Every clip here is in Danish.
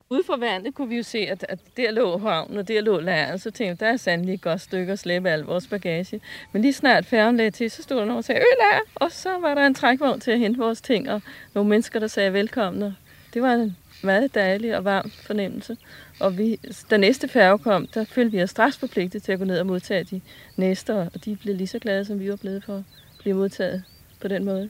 Ude fra vandet kunne vi jo se, at der lå havnen, og der lå lejren. Så tænkte jeg, der er sandelig et godt stykke at slæbe al vores bagage. Men lige snart færgen lagde til, så stod der nogen og sagde, ølejr! Og så var der en trækvogn til at hente vores ting, og nogle mennesker, der sagde velkommen. Det var en meget dejlig og varm fornemmelse. Og da næste færge kom, der følte vi os straks forpligtet til at gå ned og modtage de næste, og de blev lige så glade, som vi var blevet for at blive modtaget på den måde.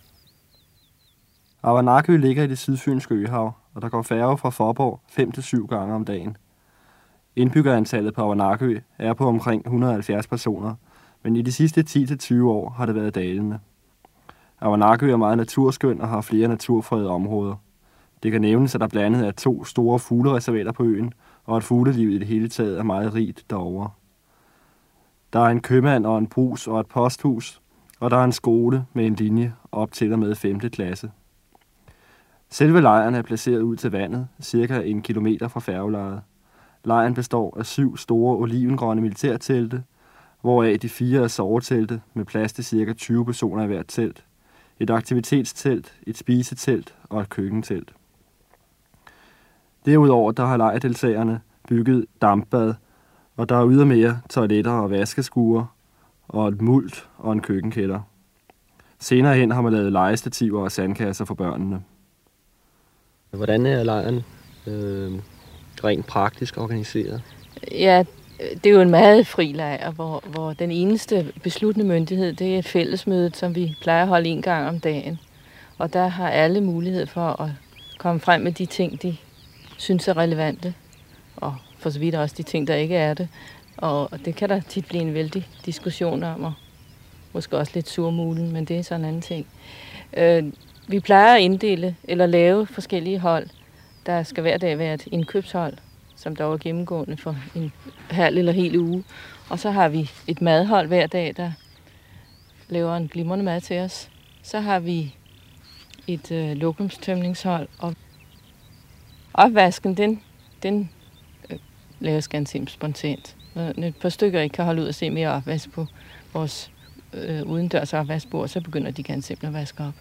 Avanaky ligger i det sydfynske øhav, og der går færge fra Fåborg 5 til 7 gange om dagen. Indbyggerantallet på Avanaky er på omkring 170 personer, men i de sidste 10-20 år har det været dalende. Avanaky er meget naturskøn og har flere naturfredede områder. Det kan nævnes, at der blandt andet er 2 store fuglereservater på øen, og at fuglelivet i det hele taget er meget rigt derovre. Der er en købmand og en brugs og et posthus, og der er en skole med en linje op til og med 5. klasse. Selve lejren er placeret ud til vandet, cirka 1 kilometer fra færgelejet. Lejren består af 7 store olivengrønne militærtelte, hvoraf de 4 er sovetelte med plads til cirka 20 personer i hvert telt, et aktivitetstelt, et spisetelt og et køkkentelt. Derudover der har lejrdeltagerne bygget dampbad, og der er ydermere toiletter og vaskeskuer, og et mult og en køkkenkælder. Senere hen har man lavet legestativer og sandkasser for børnene. Hvordan er lejren rent praktisk organiseret? Ja, det er jo en meget fri lejr, hvor den eneste besluttende myndighed, det er et fællesmøde, som vi plejer at holde 1 gang om dagen. Og der har alle mulighed for at komme frem med de ting, de synes er relevante, og for så vidt også de ting, der ikke er det. Og det kan der tit blive en vældig diskussion om, og måske også lidt surmulen, men det er sådan en anden ting. Vi plejer at inddele eller lave forskellige hold. Der skal hver dag være et indkøbshold, som dog er gennemgående for en halv eller hel uge. Og så har vi et madhold hver dag, der laver en glimrende mad til os. Så har vi et lokumstømningshold, og opvasken, den laves ganske spontant. Når et par stykker ikke kan holde ud og se mere opvask på vores udendørs opvaskbord, så begynder de ganske simpelthen at vaske op.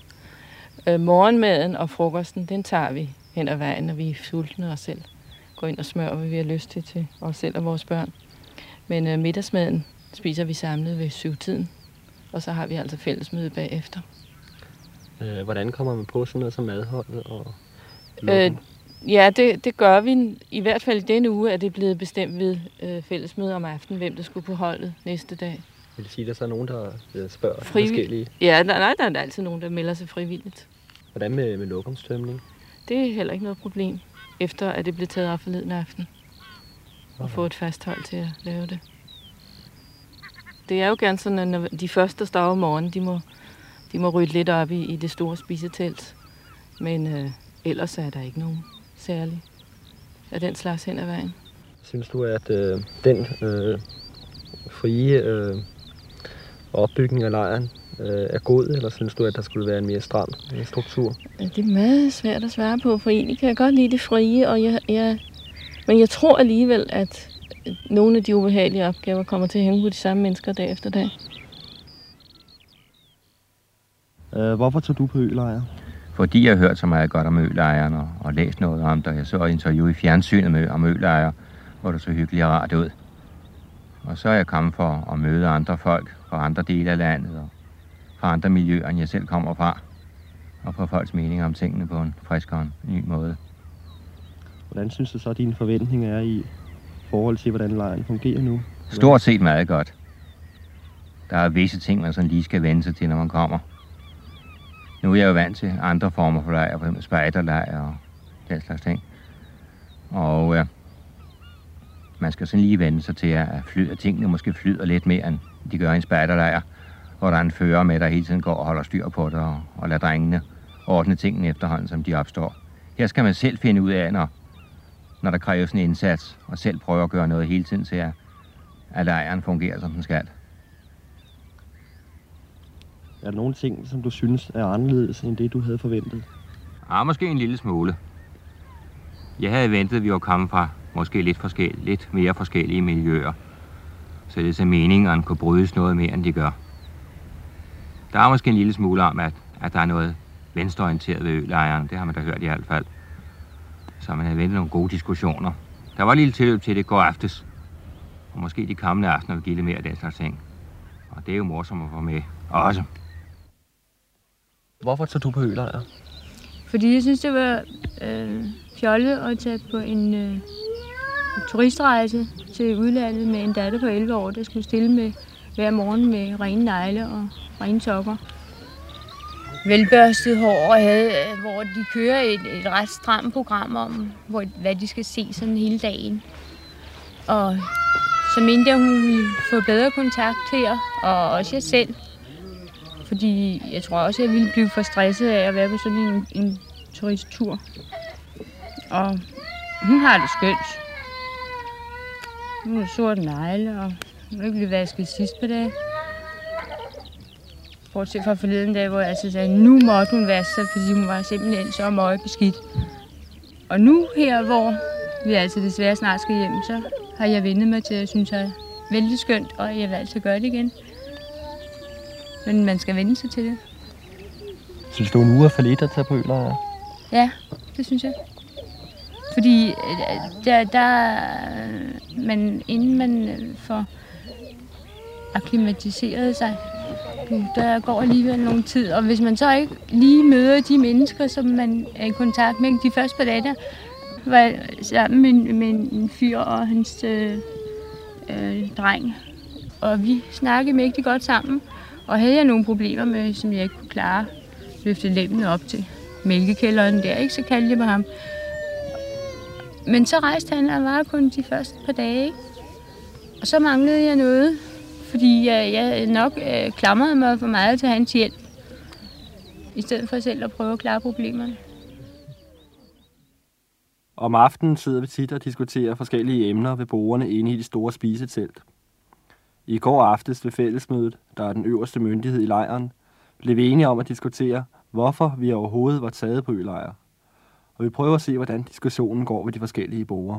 Morgenmaden og frokosten, den tager vi hen ad vejen, når vi er sultne og selv går ind og smører, hvad vi har lyst til os selv og vores børn. Men middagsmaden spiser vi samlet ved 7-tiden, og så har vi altså fællesmøde bagefter. Hvordan kommer man på sådan noget som madholdet og ja, det gør vi. I hvert fald i denne uge er det blevet bestemt ved fællesmøde om aftenen, hvem der skulle på holdet næste dag. Vil det sige, at der så er nogen, der spørger forskellige? Ja, der er altid nogen, der melder sig frivilligt. Hvordan med lokumstømning? Det er heller ikke noget problem, efter at det blev taget op forleden aften. Og få et fast hold til at lave det. Det er jo gerne sådan, at når de første, der står om morgenen, de må rydde lidt op i det store spisetelt. Men ellers er der ikke nogen særlig af den slags hen ad vejen. Synes du, at den frie opbygning af lejren er god, eller synes du, at der skulle være en mere stram struktur? Det er meget svært at svare på, for egentlig kan jeg godt lide det frie, og men jeg tror alligevel, at nogle af de ubehagelige opgaver kommer til at hænge på de samme mennesker dag efter dag. Hvorfor tog du på ølejr? Fordi jeg har hørt så meget godt om ølejren og læst noget om det. Jeg så et interview i fjernsynet om ølejre, hvor det så hyggeligt og rart ud. Og så er jeg kommet for at møde andre folk fra andre dele af landet og fra andre miljøer, end jeg selv kommer fra. Og få folks meninger om tingene på en frisk og en ny måde. Hvordan synes du så, at dine forventninger er i forhold til, hvordan lejren fungerer nu? Stort set meget godt. Der er visse ting, man sådan lige skal vende sig til, når man kommer. Nu er jeg jo vant til andre former for lejr, for eksempel spejderlejr og den slags ting. Og man skal sådan lige vende sig til, at tingene måske flyder lidt mere, end de gør i en spejderlejr, hvor der er en fører med, der hele tiden går og holder styr på det og lader drengene ordne tingene efterhånden, som de opstår. Her skal man selv finde ud af, når der kræves en indsats, og selv prøve at gøre noget hele tiden til, at lejren fungerer, som den skal. Er der nogle ting, som du synes er anderledes, end det, du havde forventet? Ja, måske en lille smule. Jeg havde ventet, at vi var kommet fra måske lidt mere forskellige miljøer, så det så meningerne kunne brydes noget mere, end de gør. Der er måske en lille smule om, at der er noget venstreorienteret ved ølejren. Det har man da hørt i hvert fald. Så man havde ventet nogle gode diskussioner. Der var lille tilløb til det går aftes. Og måske de kommende aftener vil give lidt mere af den slags ting. Og det er jo morsomt at få med også. Hvorfor tager du på ølejr? Fordi jeg synes, det var fjollet at tage på en turistrejse til udlandet med en datter på 11 år, der skulle stille med hver morgen med rene negle og rene sokker. Velbørstet hår, hvor de kører et ret stramt program om, hvad de skal se sådan hele dagen. Og så mente jeg, hun ville få bedre kontakt her, og også jeg selv. Fordi jeg tror også, jeg ville blive for stresset af at være på sådan en turisttur. Og hun har det skønt. Hun er sort negle, og hun er ikke blevet vasket sidst på dag. Bortset fra forleden dag, hvor jeg altså sagde, nu måtte hun vaske sig, fordi hun var simpelthen så møgbeskidt. Og nu her, hvor vi altså desværre snart skal hjem, så har jeg vendt mig til, at jeg synes, det er vældig skønt, og jeg vil altid gøre det igen. Men man skal vende sig til det. Synes du, en uge er for lidt at tage på ølejr? Ja, det synes jeg. Fordi inden man får akklimatiseret sig, der går alligevel nogle tid. Og hvis man så ikke lige møder de mennesker, som man er i kontakt med, de første par dage, der var jeg sammen med en fyr og hans dreng. Og vi snakkede mægtig godt sammen. Og havde jeg nogle problemer med, som jeg ikke kunne klare, løfte lemmen op til mælkekælderen der, ikke? Så kaldte jeg på ham. Men så rejste han, og var kun de første par dage, ikke? Og så manglede jeg noget, fordi jeg nok klamrede mig for meget til hans hjælp, i stedet for selv at prøve at klare problemerne. Om aftenen sidder vi tit og diskuterer forskellige emner ved bordene inde i det store spisetelt. I går aftes ved fællesmødet, der er den øverste myndighed i lejren, blev vi enige om at diskutere, hvorfor vi overhovedet var taget på ølejr. Og vi prøver at se, hvordan diskussionen går ved de forskellige borde.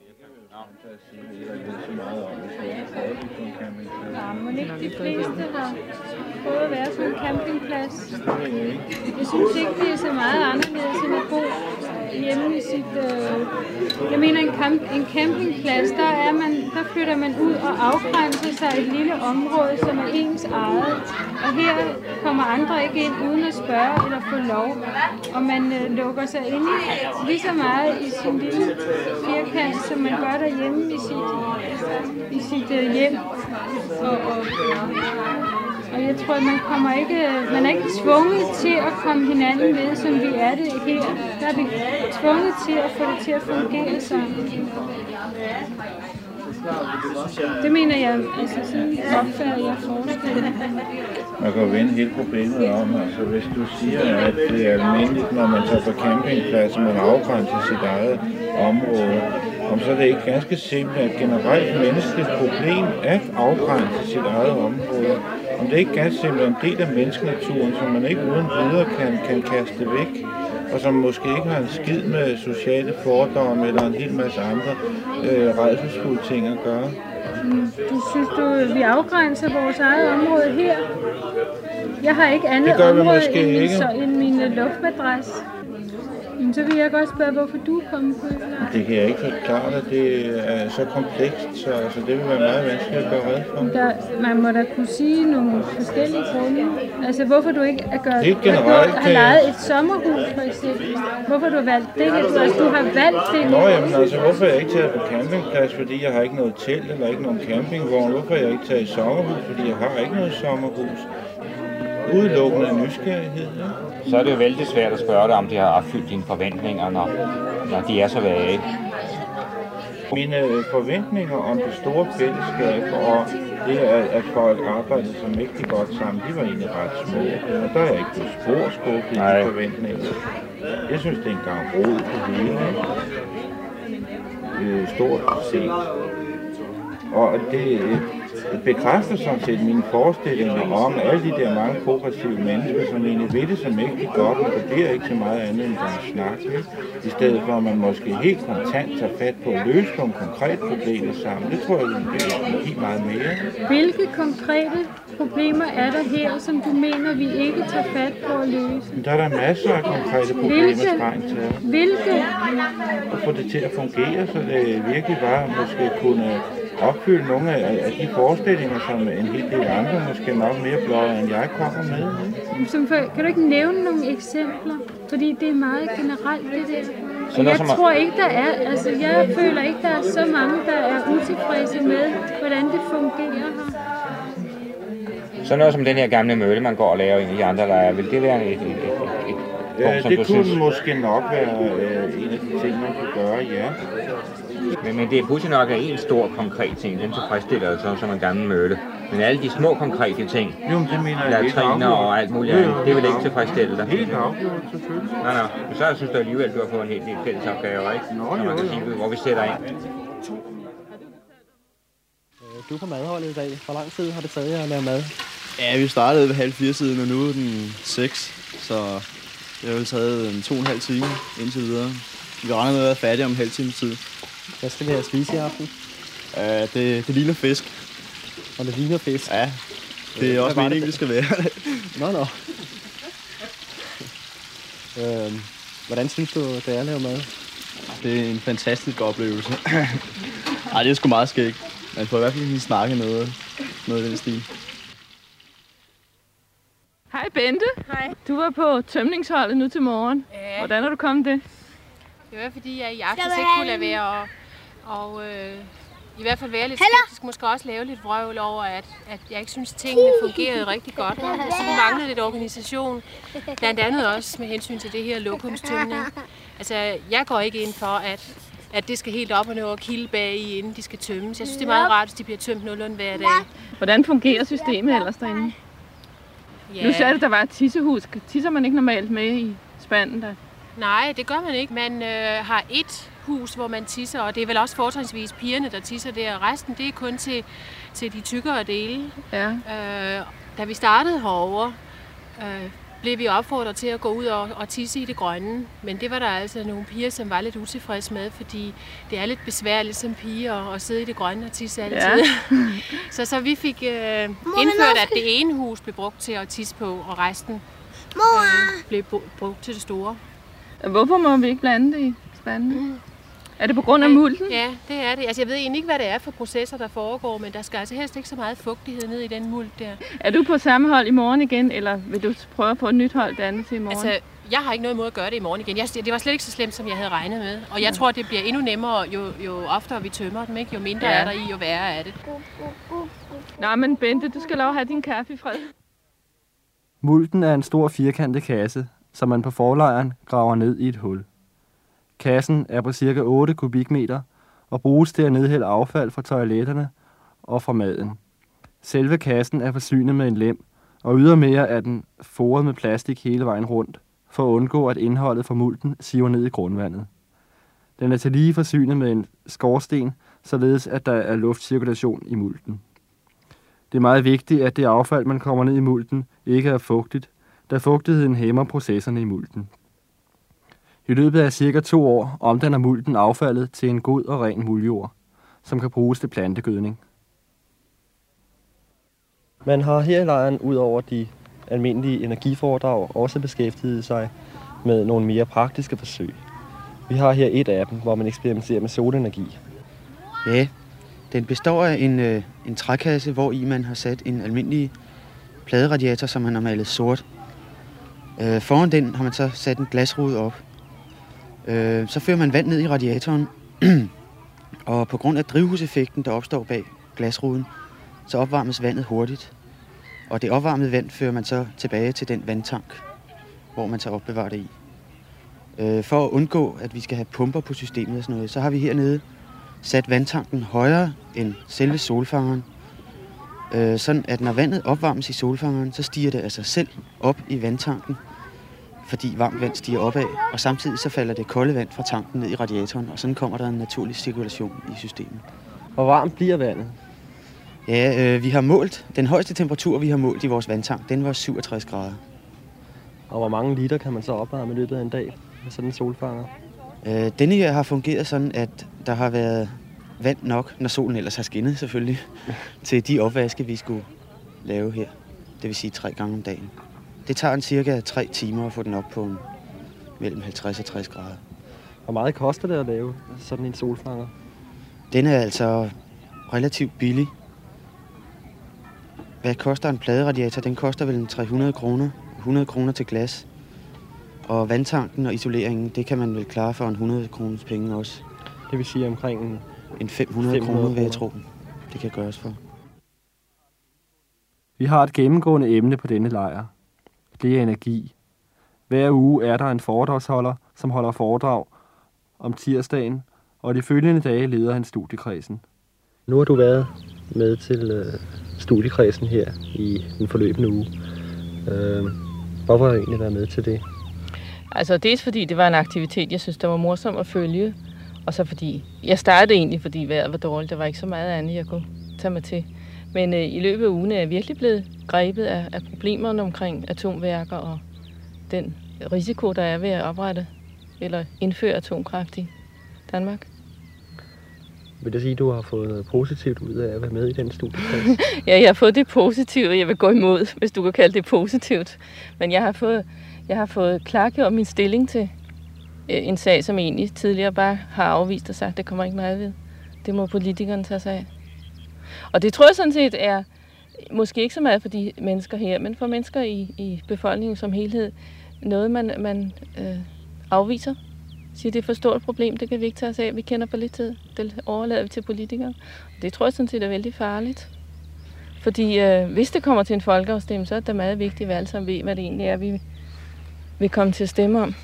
Må ikke de fleste har prøvet at være på en campingplads? Jeg synes ikke, det er så meget anderledes end at bo hjemme i sit... Jeg mener, en campingplads, der flytter man ud og afgrænser sig et lille område, som er ens eget. Og her kommer andre ikke ind uden at spørge eller få lov. Og man lukker sig ind lige så meget i sin lille firkant, som man gør derhjemme i sit hjem. Og jeg tror, at man er ikke tvunget til at komme hinanden ved, som vi er det her. Der er vi tvunget til at få det til at fungere sammen. Det mener jeg, altså sådan opfatter jeg forestillingen. Man kan vende hele problemet om, altså hvis du siger, at det er almindeligt, når man tager på campingpladser, man afgrænser sit eget område, om så er det ikke ganske simpelt et generelt menneskeligt problem at afgrænse sit eget område. Om det er ikke ganske simpelt en del af menneskenaturen, som man ikke uden videre kan kaste væk, og som måske ikke har en skid med sociale fordomme eller en hel masse andre rædselsfulde ting at gøre. Du synes, vi afgrænser vores eget område her? Jeg har ikke andet område end min luftmadras. Men så vil jeg godt spørge, hvorfor du er kommet på ølejr. Det kan jeg ikke forklare dig. Det er så komplekst, så altså, det vil være meget vanskeligt at gøre red for. Man må da kunne sige nogle forskellige grunde. Altså, hvorfor du ikke har lejet et sommerhus, for eksempel. Hvorfor du har valgt det? Du har valgt det. Nå, jamen altså, hvorfor er jeg ikke taget på campingplads? Fordi jeg har ikke noget telt eller ikke nogen campingvogn. Hvorfor er jeg ikke taget i sommerhus? Fordi jeg har ikke noget sommerhus. Udelukkende nysgerrighed, ja. Så er det jo vældig svært at spørge dig, om det har opfyldt dine forventninger, når de er så vage. Mine forventninger om det store fællesskab og det, at folk arbejder så mægtigt godt sammen, de var egentlig ret små. Og der er jeg ikke blevet sporskuffet i de forventninger. Jeg synes, det er en gang rod på hele. Stort set. Og det bekræfter sådan set mine forestillinger om alle de der mange progressive mennesker, som egentlig ved det så mægtigt godt, men det bliver ikke så meget andet end en snak. I stedet for, at man måske helt kontant tager fat på at løse nogle konkrete problemer sammen. Det tror jeg, det vil give meget mere. Hvilke konkrete problemer er der her, som du mener, vi ikke tager fat på at løse? Der er der masser af konkrete problemer, strengt taget. Hvilke? Og få det til at fungere, så det virkelig bare måske kunne opfylde nogle af de forestillinger, som en hel del andre måske nok mere bløje, end jeg kommer med. Kan du ikke nævne nogle eksempler? Fordi det er meget generelt, det der. Jeg tror ikke, der er. Altså, jeg føler ikke, der er så mange, der er utilfredse med, hvordan det fungerer her. Sådan noget som den her gamle mølle, man går og laver i de andre lejre, vil det være et punkt, som det du kunne synes? måske nok være en af de ting, man kunne gøre, ja. Men det er pludselig nok en stor konkret ting, den tilfredsstiller så som en gammel mølle. Men alle de små konkrete ting, jo, det mener jeg latriner og alt muligt andet, det vil ikke tilfredsstille dig. Helt afgjort, selvfølgelig. Nej, men så synes jeg alligevel, at du har fået en helt del fælles opgaver, ikke? Når man kan sige, hvor vi sætter ind. Du er på madholdet i dag. Hvor lang tid har det taget jer at lave mad? Ja, vi startede ved 5:30, og nu er den 6, så det har jo taget 2,5 timer indtil videre. Vi regner med at være færdige om en halv times tid. Hvad skal vi have at spise i aften? Det ligner fisk. Og det ligner fisk? Ja, det er også meningen, det skal være. Nå. Hvordan synes du, det er at lave mad? Det er en fantastisk oplevelse. Ej, det er sgu meget skægt. Man får i hvert fald lige snakke noget i den stil. Hej Bente. Hej. Du var på tømningsholdet nu til morgen. Ja. Hvordan er du kommet det? Det var fordi, jeg i aften ikke kunne lade være og i hvert fald være lidt skeptisk. Måske også lave lidt vrøvl over, at jeg ikke synes, tingene fungerede rigtig godt. Så vi manglede lidt organisation. Blandt andet også med hensyn til det her lokumstømning. Altså, jeg går ikke ind for, at det skal helt op og nå og kilde bag i, inden de skal tømmes. Jeg synes, det er meget rart, hvis de bliver tømt nogenlunde hver dag. Hvordan fungerer systemet ellers derinde? Ja. Nu sagde du, der var et tissehus. Tisser man ikke normalt med i spanden der? Nej, det gør man ikke. Man har et hus, hvor man tisser, og det er vel også fortrinsvis pigerne, der tisser der. Resten, det er kun til de tykkere dele. Ja. Da vi startede herovre, blev vi opfordret til at gå ud og tisse i det grønne. Men det var der altså nogle piger, som var lidt utilfredse med, fordi det er lidt besværligt som piger at sidde i det grønne og tisse altid. Ja. så vi fik indført, at det ene hus blev brugt til at tisse på, og resten blev brugt til det store. Hvorfor må vi ikke blande det i spanden? Er det på grund af mulden? Ja, det er det. Altså, jeg ved egentlig ikke, hvad det er for processer, der foregår, men der skal altså helst ikke så meget fugtighed ned i den muld der. Er du på samme hold i morgen igen, eller vil du prøve at få et nyt hold det andet til i morgen? Altså, jeg har ikke noget imod at gøre det i morgen igen. Det var slet ikke så slemt, som jeg havde regnet med. Og jeg tror, det bliver endnu nemmere, jo oftere vi tømmer dem, ikke? Jo mindre er der i, jo værre er det. Nå, men Bente, du skal lov at have din kaffe i fred. Mulden er en stor firkantet kasse, som man på forlejren graver ned i et hul. Kassen er på ca. 8 kubikmeter og bruges til at nedhælde affald fra toiletterne og fra maden. Selve kassen er forsynet med en lem, og ydermere er den foret med plastik hele vejen rundt, for at undgå, at indholdet fra mulden siver ned i grundvandet. Den er tillige forsynet med en skorsten, således at der er luftcirkulation i mulden. Det er meget vigtigt, at det affald, man kommer ned i mulden, ikke er fugtigt, da fugtigheden hæmmer processerne i mulden. I løbet af cirka 2 år omdanner mulden affaldet til en god og ren muldjord, som kan bruges til plantegødning. Man har her i lejren ud over de almindelige energiforedrag også beskæftiget sig med nogle mere praktiske forsøg. Vi har her et af dem, hvor man eksperimenterer med solenergi. Ja, den består af en trækasse, hvor i man har sat en almindelig pladeradiator, som man har malet sort. Foran den har man så sat en glasrude op. Så fører man vand ned i radiatoren, og på grund af drivhuseffekten, der opstår bag glasruden, så opvarmes vandet hurtigt. Og det opvarmede vand fører man så tilbage til den vandtank, hvor man så opbevarer det i. For at undgå, at vi skal have pumper på systemet og sådan noget, så har vi hernede sat vandtanken højere end selve solfangeren. Sådan at når vandet opvarmes i solfangeren, så stiger det af sig selv op i vandtanken, fordi varmt vand stiger opad, og samtidig så falder det kolde vand fra tanken ned i radiatoren, og sådan kommer der en naturlig cirkulation i systemet. Hvor varmt bliver vandet? Ja, vi har målt, den højeste temperatur, vi har målt i vores vandtank, den var 67 grader. Og hvor mange liter kan man så opvarme i løbet af en dag med sådan en solfanger? Denne her har fungeret sådan, at der har været vand nok, når solen ellers har skinnet selvfølgelig, til de opvaske, vi skulle lave her. Det vil sige 3 gange om dagen. Det tager cirka 3 timer at få den op på mellem 50 og 60 grader. Hvor meget koster det at lave sådan en solfanger? Den er altså relativt billig. Hvad koster en pladeradiator? Den koster vel 300 kroner. 100 kroner til glas. Og vandtanken og isoleringen, det kan man vel klare for en 100 kroners penge også. Det vil sige omkring en 500 kroner, vil jeg tro. Det kan gøres for. Vi har et gennemgående emne på denne lejr. Det er energi. Hver uge er der en foredragsholder, som holder foredrag om tirsdagen, og de følgende dage leder han studiekredsen. Nu har du været med til studiekredsen her i den forløbende uge. Hvorfor har du egentlig været med til det? Altså dels fordi det var en aktivitet, jeg synes, der var morsom at følge. Og så fordi, jeg startede egentlig, fordi vejret var dårligt. Der var ikke så meget andet, jeg kunne tage mig til. Men i løbet af ugen er jeg virkelig blevet grebet af problemerne omkring atomværker og den risiko, der er ved at oprette eller indføre atomkraft i Danmark. Vil det sige, at du har fået noget positivt ud af at være med i den studiekreds? Ja, jeg har fået det positive, jeg vil gå imod, hvis du kan kalde det positivt. Men jeg har fået klargjort min stilling til en sag, som egentlig tidligere bare har afvist og sagt, at det kommer ikke meget ved. Det må politikerne tage sig af. Og det tror jeg sådan set er, måske ikke så meget for de mennesker her, men for mennesker i befolkningen som helhed, noget man afviser. Siger, det er for stort problem, det kan vi ikke tage os af, vi kender for lidt tid, det overlader vi til politikere. Det tror jeg sådan set er vældig farligt. Fordi hvis det kommer til en folkeafstemning, så er det meget vigtigt, at vi alle sammen ved, hvad det egentlig er, vi vil komme til at stemme om.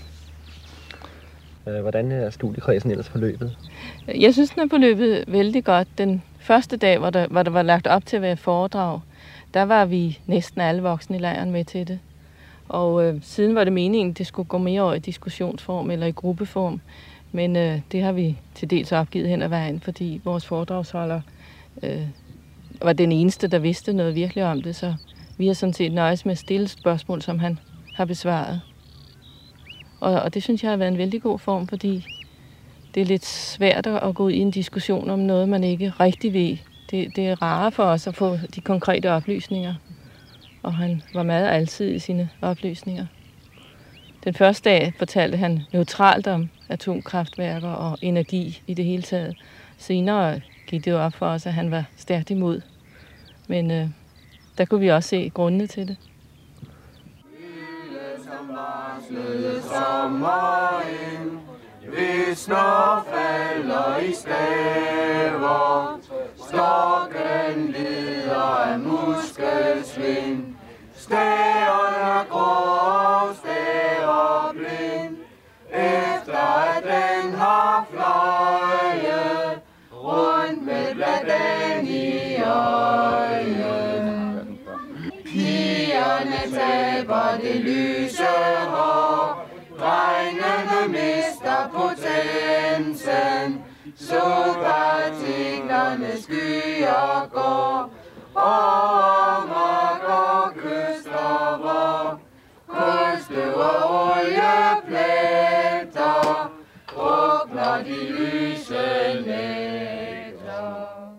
Hvordan er studiekredsen ellers forløbet? Jeg synes, den er forløbet vældig godt. Den første dag, hvor der var lagt op til at være foredrag, der var vi næsten alle voksne i lejren med til det. Og siden var det meningen, at det skulle gå mere over i diskussionsform eller i gruppeform. Men det har vi til dels opgivet hen ad vejen, fordi vores foredragsholder var den eneste, der vidste noget virkelig om det. Så vi har sådan set nøjes med at stille spørgsmål, som han har besvaret. Og det synes jeg har været en vældig god form, fordi det er lidt svært at gå ud i en diskussion om noget, man ikke rigtig ved. Det er rarere for os at få de konkrete oplysninger. Og han var meget altid i sine oplysninger. Den første dag fortalte han neutralt om atomkraftværker og energi i det hele taget. Senere gik det jo op for os, at han var stærkt imod. Men der kunne vi også se grundene til det. Hvis snor falder i staver, stokken lider af muskelsvind. Staveren er grå, staver blind, efter at den har fløjet rundt med bladen i øjet. Pigerne taber det lyse hår, drengene mister potensen, solpartiklerne skyer går over mark og kyster, hvor kulstøv og oliepletter drukner de lyse nætter.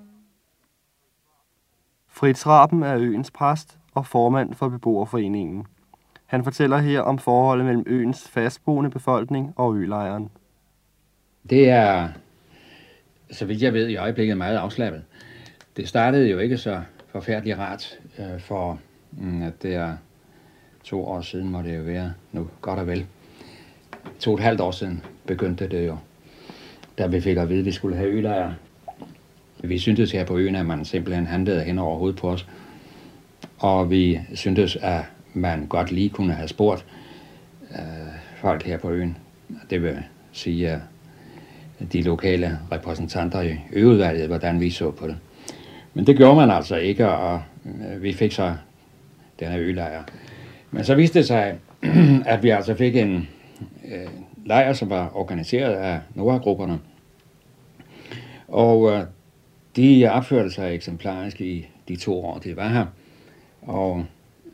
Fritz Raben er øens præst og formand for beboerforeningen. Han fortæller her om forholdet mellem øens fastboende befolkning og ølejren. Det er, så vidt jeg ved, i øjeblikket meget afslappet. Det startede jo ikke så forfærdeligt rart, for at det er 2 år siden, må det jo være nu, godt og vel. 2,5 år siden begyndte det jo, da vi fik at vide, at vi skulle have ølejre. Vi syntes her på øen, at man simpelthen handlede hen over hovedet på os. Og vi syntes, at man godt lige kunne have spurgt folk her på øen. Det vil sige de lokale repræsentanter i øudvalget, hvordan vi så på det. Men det gjorde man altså ikke, og vi fik så denne ølejr. Men så viste det sig, at vi altså fik en lejr, som var organiseret af Nora-grupperne. Og de opførte sig eksemplarisk i de 2 år, de var her. Og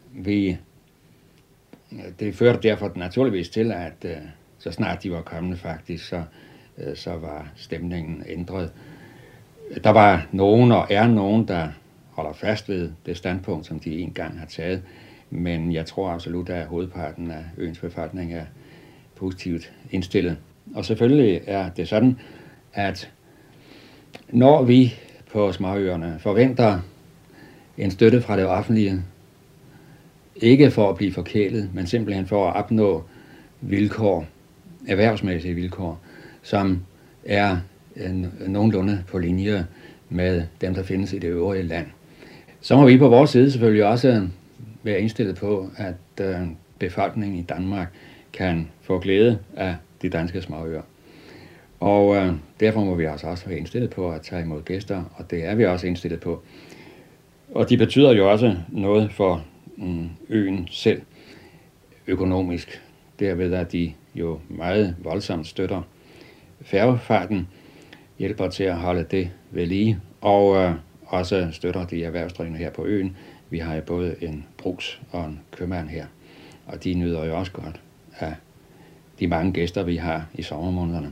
det førte derfor naturligvis til, at så snart de var kommende faktisk, så var stemningen ændret. Der var nogen og er nogen, der holder fast ved det standpunkt, som de engang har taget. Men jeg tror absolut, at hovedparten af øens befolkning er positivt indstillet. Og selvfølgelig er det sådan, at når vi på småøerne forventer en støtte fra det offentlige, ikke for at blive forkælet, men simpelthen for at opnå vilkår, erhvervsmæssige vilkår, som er nogenlunde på linje med dem, der findes i det øvrige land. Så må vi på vores side selvfølgelig også være indstillet på, at befolkningen i Danmark kan få glæde af de danske småøer. Og derfor må vi altså også være indstillet på at tage imod gæster, og det er vi også indstillet på. Og de betyder jo også noget for øen selv økonomisk, derved at de jo meget voldsomt støtter færgefarten, hjælper til at holde det ved lige, og også støtter de erhvervsdrivende her på øen. Vi har jo både en brugs og en købmand her, og de nyder jo også godt af de mange gæster, vi har i sommermånederne.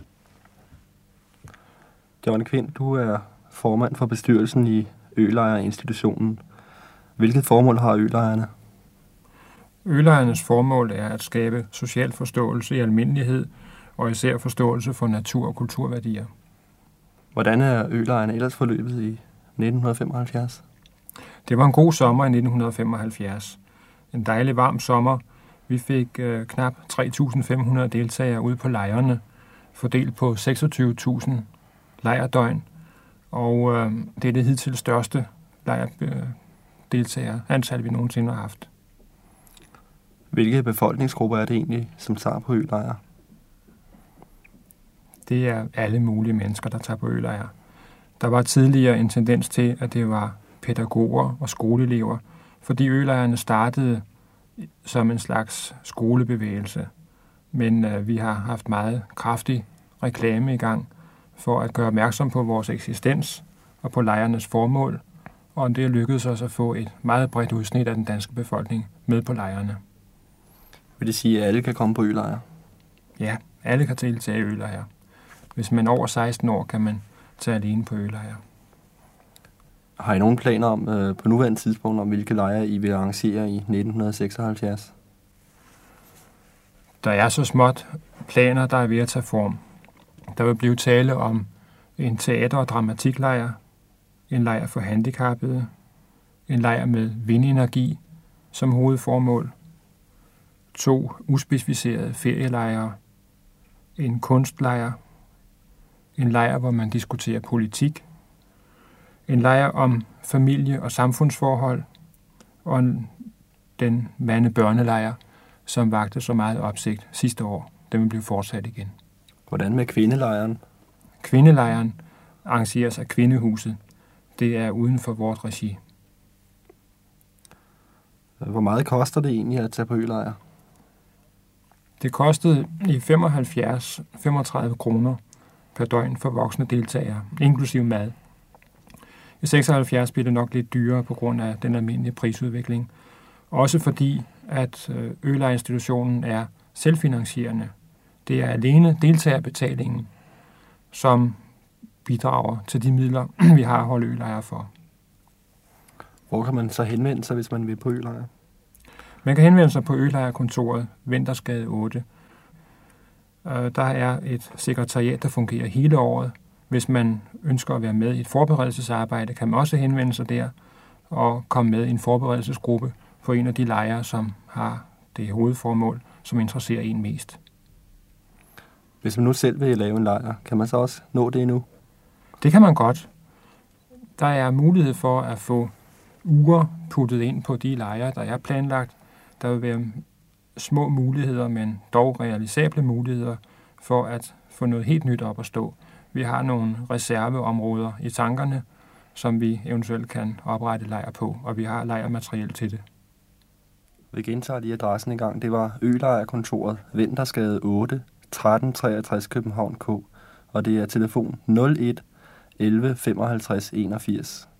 John Kvind, du er formand for bestyrelsen i Ølejerinstitutionen. Hvilket formål har ølejerne? Ølejernes formål er at skabe social forståelse i almindelighed, og især forståelse for natur- og kulturværdier. Hvordan er ølejerne ellers forløbet i 1975? Det var en god sommer i 1975. En dejlig varm sommer. Vi fik knap 3.500 deltagere ude på lejrene, fordelt på 26.000 lejrdøgn. Og det er det hidtil største lejrdeltagerantal, vi nogensinde har haft. Hvilke befolkningsgrupper er det egentlig, som tager på ølejre? Det er alle mulige mennesker, der tager på ølejre. Der var tidligere en tendens til, at det var pædagoger og skoleelever, fordi ølejrene startede som en slags skolebevægelse. Men vi har haft meget kraftig reklame i gang for at gøre opmærksom på vores eksistens og på lejrenes formål, og det lykkedes os at få et meget bredt udsnit af den danske befolkning med på lejrene. Vil det sige, at alle kan komme på ølejre? Ja, alle kan deltage i ølejre. Hvis man er over 16 år, kan man tage alene på ølejre. Har I nogen planer om på nuværende tidspunkt, om hvilke lejre I vil arrangere i 1976? Der er så småt planer, der er ved at tage form. Der vil blive tale om en teater- og dramatiklejr, en lejr for handicappede, en lejr med vindenergi som hovedformål, 2 uspecificerede ferielejre, en kunstlejr, en lejr, hvor man diskuterer politik, en lejr om familie- og samfundsforhold, og den mande-børnelejr, som vagte så meget opsigt sidste år. Den vil blive fortsat igen. Hvordan med kvindelejren? Kvindelejren arrangeres af Kvindehuset. Det er uden for vores regi. Hvor meget koster det egentlig at tage på ølejre? Det kostede i 35 kroner per døgn for voksne deltagere, inklusive mad. I 76 bliver det nok lidt dyrere på grund af den almindelige prisudvikling. Også fordi, at ølejerinstitutionen er selvfinansierende. Det er alene deltagerbetalingen, som bidrager til de midler, vi har at holde ølejre for. Hvor kan man så henvende sig, hvis man vil på ølejre? Man kan henvende sig på ølejrekontoret Ventersgade 8. Der er et sekretariat, der fungerer hele året. Hvis man ønsker at være med i et forberedelsesarbejde, kan man også henvende sig der og komme med i en forberedelsesgruppe for en af de lejre, som har det hovedformål, som interesserer en mest. Hvis man nu selv vil lave en lejr, kan man så også nå det endnu? Det kan man godt. Der er mulighed for at få uger puttet ind på de lejre, der er planlagt. Der vil være små muligheder, men dog realisable muligheder for at få noget helt nyt op at stå. Vi har nogle reserveområder i tankerne, som vi eventuelt kan oprette lejr på, og vi har lejrmateriel til det. Vi gentager lige adressen en gang. Det var Ølejrekontoret Ventersgade 8, 1363 København K, og det er telefon 01 11 55 81.